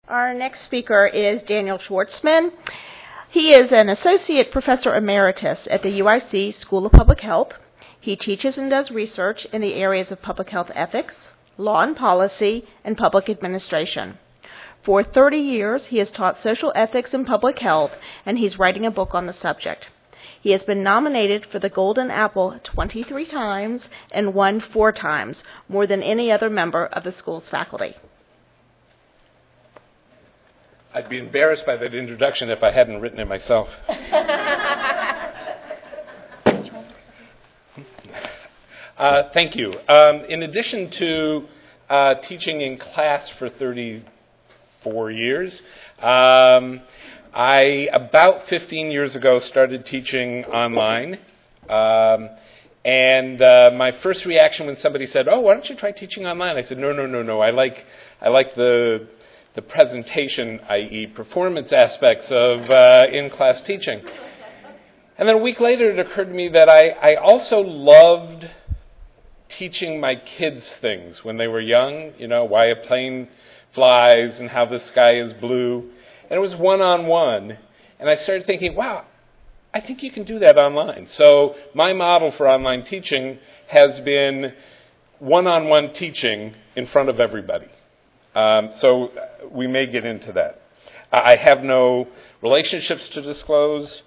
Our next speaker is Daniel Schwartzman. He is an associate professor emeritus at the UIC School of Public Health. He teaches and does research in the areas of public health ethics, law and policy, and public administration. For 30 years, he has taught social ethics and public health, and he's writing a book on the subject. He has been nominated for the Golden Apple 23 times and won 4 times, more than any other member of the school's faculty. I'd be embarrassed by that introduction if I hadn't written it myself. Thank you. In addition to teaching in class for 34 years, I, about 15 years ago, started teaching online. And my first reaction when somebody said, "Oh, why don't you try teaching online?" I said, No. I like the presentation, i.e. performance aspects of in-class teaching. And then a week later, it occurred to me that I also loved teaching my kids things when they were young, why a plane flies and how the sky is blue. And it was one-on-one. And I started thinking, wow, I think you can do that online. So my model for online teaching has been one-on-one teaching in front of everybody. So we may get into that. I have no relationships to disclose.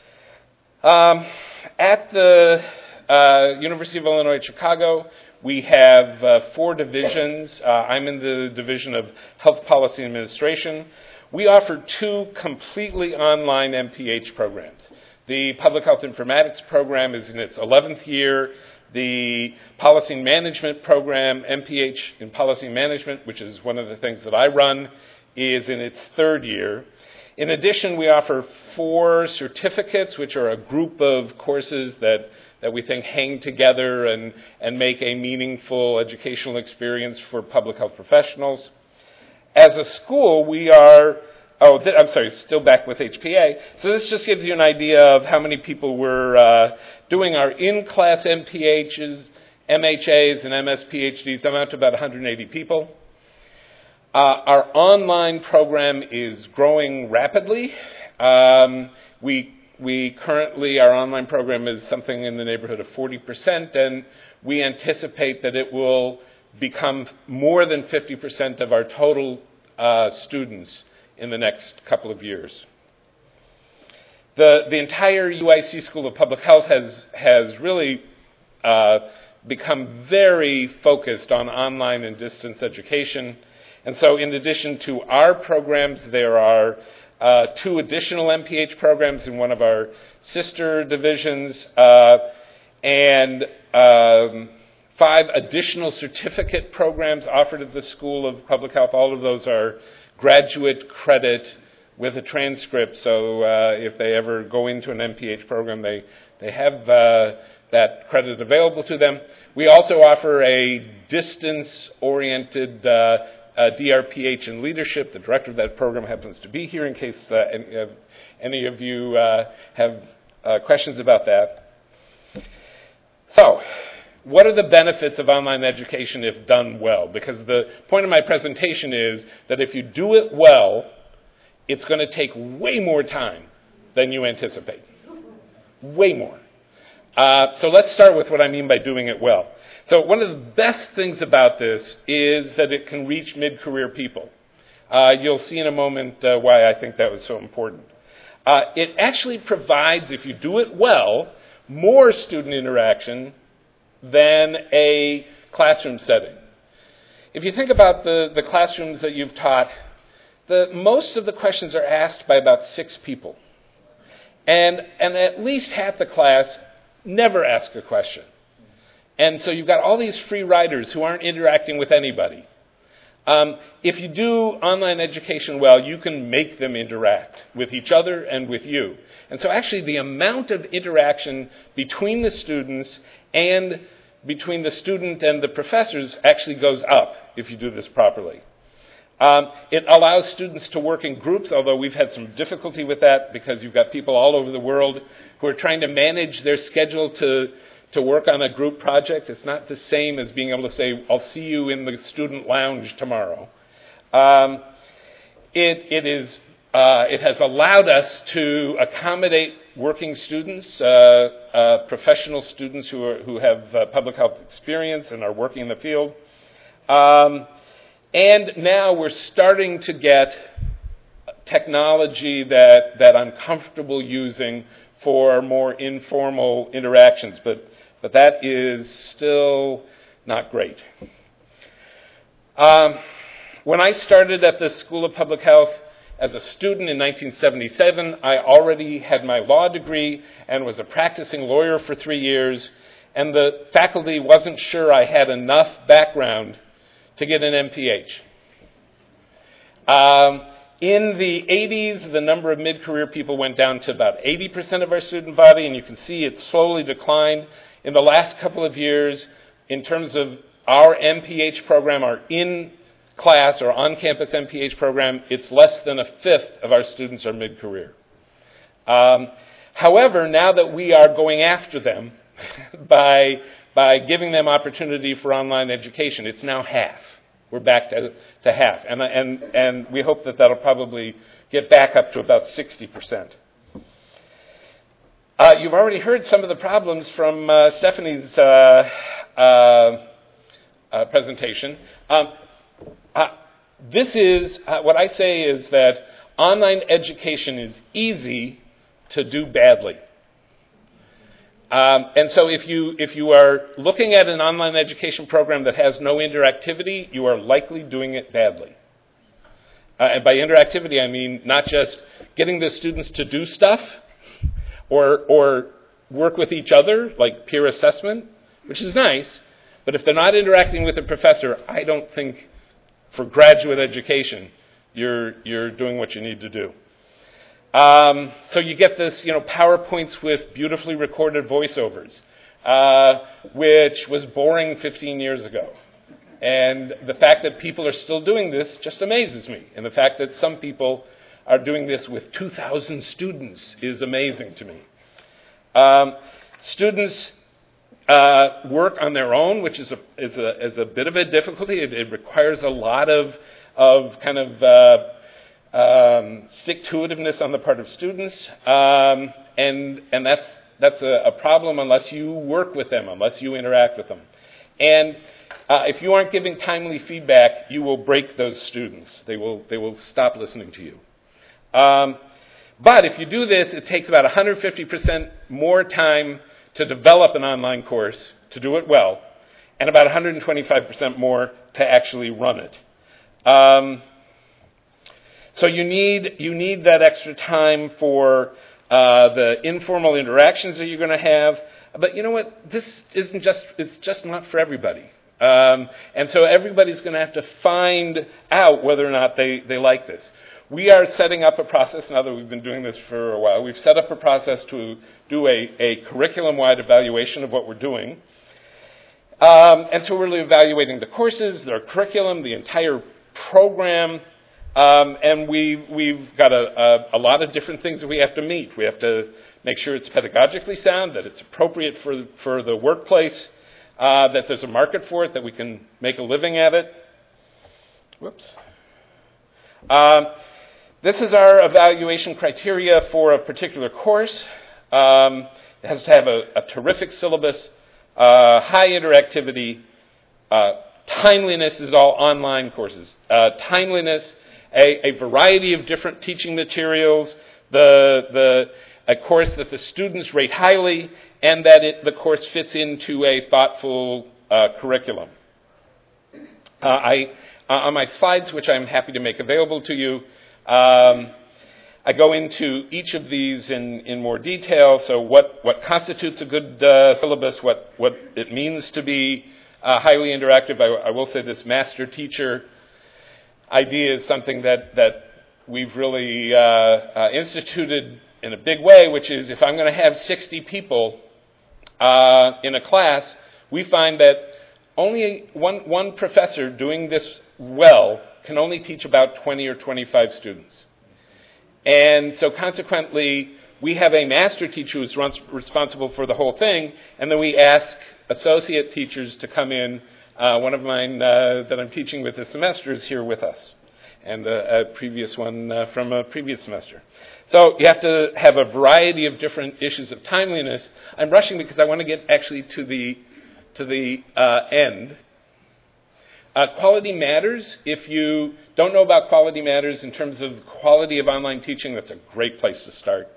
At the University of Illinois at Chicago, we have 4 divisions. I'm in the division of Health Policy Administration. We offer 2 completely online MPH programs. The Public Health Informatics program is in its 11th year. The Policy Management program, MPH in Policy Management, which is one of the things that I run, is in its 3rd year. In addition, we offer 4 certificates, which are a group of courses that we think hang together and make a meaningful educational experience for public health professionals. As a school, we are... still back with HPA. So this just gives you an idea of how many people we're doing. Our in-class MPHs, MHAs, and MS-PhDs amount to about 180 people. Our online program is growing rapidly. We currently, our online program is something in the neighborhood of 40%, and we anticipate that it will become more than 50% of our total students in the next couple of years. The entire UIC School of Public Health has really become very focused on online and distance education. And so in addition to our programs, there are 2 additional MPH programs in one of our sister divisions, and 5 additional certificate programs offered at the School of Public Health. All of those are graduate credit with a transcript, so if they ever go into an MPH program, they have that credit available to them. We also offer a distance-oriented DRPH in leadership. The director of that program happens to be here in case any of you have questions about that. So, what are the benefits of online education if done well? Because the point of my presentation is that if you do it well, it's going to take way more time than you anticipate. Way more. So let's start with what I mean by doing it well. So one of the best things about this is that it can reach mid-career people. You'll see in a moment why I think that was so important. It actually provides, if you do it well, more student interaction than a classroom setting. If you think about the classrooms that you've taught, most of the questions are asked by about 6 people. And at least half the class never ask a question. And so you've got all these free riders who aren't interacting with anybody. If you do online education well, you can make them interact with each other and with you. And so actually the amount of interaction between the students and between the student and the professors actually goes up if you do this properly. It allows students to work in groups, although we've had some difficulty with that because you've got people all over the world who are trying to manage their schedule to work on a group project. It's not the same as being able to say, I'll see you in the student lounge tomorrow. it has allowed us to accommodate working students, professional students who have public health experience and are working in the field. And now we're starting to get technology that I'm comfortable using for more informal interactions, but that is still not great. When I started at the School of Public Health as a student in 1977, I already had my law degree and was a practicing lawyer for 3 years, and the faculty wasn't sure I had enough background to get an MPH. In the 80s, the number of mid-career people went down to about 80% of our student body, and you can see it slowly declined. In the last couple of years, in terms of our MPH program, our in-class or on-campus MPH program, it's less than a fifth of our students are mid-career. However, now that we are going after them by giving them opportunity for online education, it's now half. We're back to half, and we hope that that'll probably get back up to about 60%. You've already heard some of the problems from Stephanie's presentation. This is what I say is that online education is easy to do badly. And so if you are looking at an online education program that has no interactivity, you are likely doing it badly. And by interactivity, I mean not just getting the students to do stuff or work with each other, like peer assessment, which is nice, but if they're not interacting with the professor, I don't think for graduate education you're doing what you need to do. So you get this, PowerPoints with beautifully recorded voiceovers, which was boring 15 years ago. And the fact that people are still doing this just amazes me. And the fact that some people are doing this with 2,000 students is amazing to me. Students work on their own, which is a bit of a difficulty. It requires a lot of kind of stick-to-itiveness on the part of students, and that's a problem unless you work with them, unless you interact with them. And if you aren't giving timely feedback, you will break those students. They will stop listening to you. But if you do this, it takes about 150% more time to develop an online course, to do it well, and about 125% more to actually run it. So you need that extra time for the informal interactions that you're going to have. But you know what? It's just not for everybody. And so everybody's going to have to find out whether or not they like this. We are setting up a process, now that we've been doing this for a while, we've set up a process to do a curriculum-wide evaluation of what we're doing. And so we're really evaluating the courses, their curriculum, the entire program. And we've got a lot of different things that we have to meet. We have to make sure it's pedagogically sound, that it's appropriate for the workplace, that there's a market for it, that we can make a living at it. Whoops. This is our evaluation criteria for a particular course. It has to have a terrific syllabus, high interactivity. Timeliness is all online courses. Timeliness, a variety of different teaching materials, a course that the students rate highly, and that the course fits into a thoughtful curriculum. On my slides, which I'm happy to make available to you, I go into each of these in more detail. So what constitutes a good syllabus, what it means to be highly interactive. I will say this master teacher idea is something that we've really instituted in a big way, which is if I'm going to have 60 people in a class, we find that only one professor doing this well can only teach about 20 or 25 students. And so consequently, we have a master teacher who's responsible for the whole thing, and then we ask associate teachers to come in. One of mine that I'm teaching with this semester is here with us. and a previous one from a previous semester. So you have to have a variety of different issues of timeliness. I'm rushing because I want to get actually to the end. Quality Matters. If you don't know about Quality Matters in terms of quality of online teaching, that's a great place to start.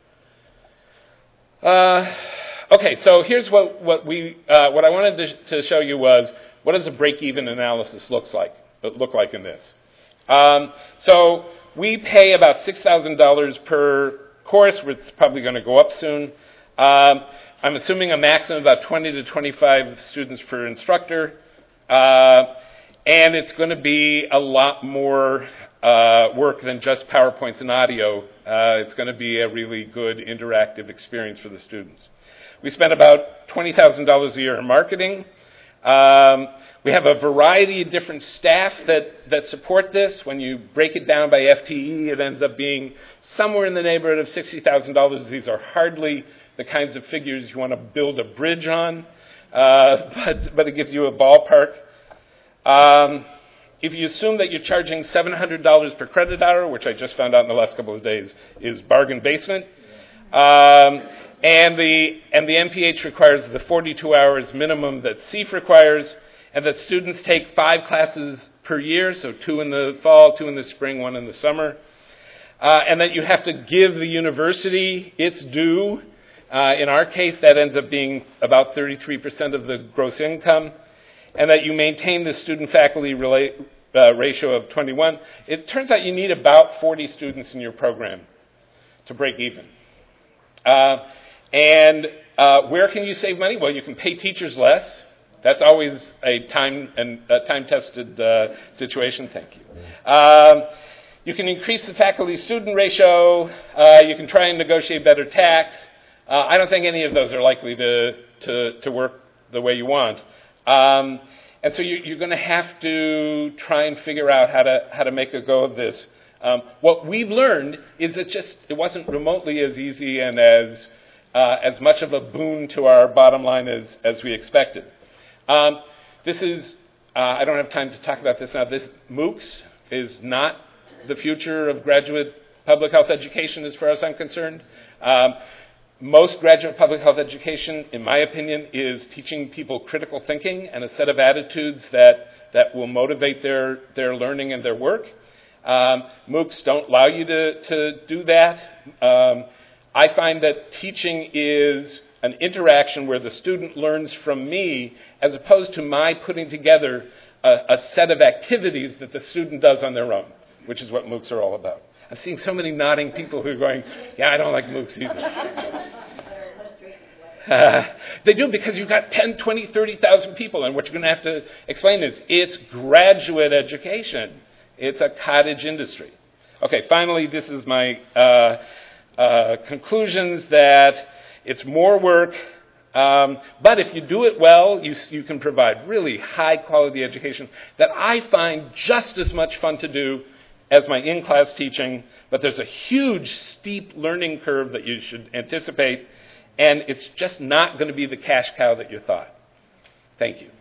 Okay, so here's what I wanted to show you was what does a break-even analysis look like in this. So we pay about $6,000 per course. It's probably going to go up soon. I'm assuming a maximum of about 20 to 25 students per instructor. And it's going to be a lot more work than just PowerPoints and audio. It's going to be a really good interactive experience for the students. We spend about $20,000 a year in marketing. We have a variety of different staff that support this. When you break it down by FTE, it ends up being somewhere in the neighborhood of $60,000. These are hardly the kinds of figures you want to build a bridge on, but it gives you a ballpark. If you assume that you're charging $700 per credit hour, which I just found out in the last couple of days is bargain basement, and the MPH requires the 42 hours minimum that CEEF requires, and that students take 5 classes per year, so 2 in the fall, 2 in the spring, 1 in the summer, and that you have to give the university its due. In our case, that ends up being about 33% of the gross income, and that you maintain the student-faculty ratio of 21. It turns out you need about 40 students in your program to break even. And where can you save money? Well, you can pay teachers less. That's always a time-tested situation. Thank you. You can increase the faculty-student ratio. You can try and negotiate better tax. I don't think any of those are likely to work the way you want. And so you're going to have to try and figure out how to make a go of this. What we've learned is it wasn't remotely as easy and as much of a boon to our bottom line as we expected. This is, I don't have time to talk about this now. This MOOCs is not the future of graduate public health education as far as I'm concerned. Most graduate public health education, in my opinion, is teaching people critical thinking and a set of attitudes that will motivate their learning and their work. MOOCs don't allow you to do that. I find that teaching is an interaction where the student learns from me as opposed to my putting together a set of activities that the student does on their own, which is what MOOCs are all about. I'm seeing so many nodding people who are going, yeah, I don't like MOOCs either. They do, because you've got 10, 20, 30,000 people, and what you're going to have to explain is it's graduate education. It's a cottage industry. Okay, finally, this is my conclusions that it's more work, but if you do it well, you can provide really high-quality education that I find just as much fun to do as my in-class teaching, but there's a huge, steep learning curve that you should anticipate, and it's just not going to be the cash cow that you thought. Thank you.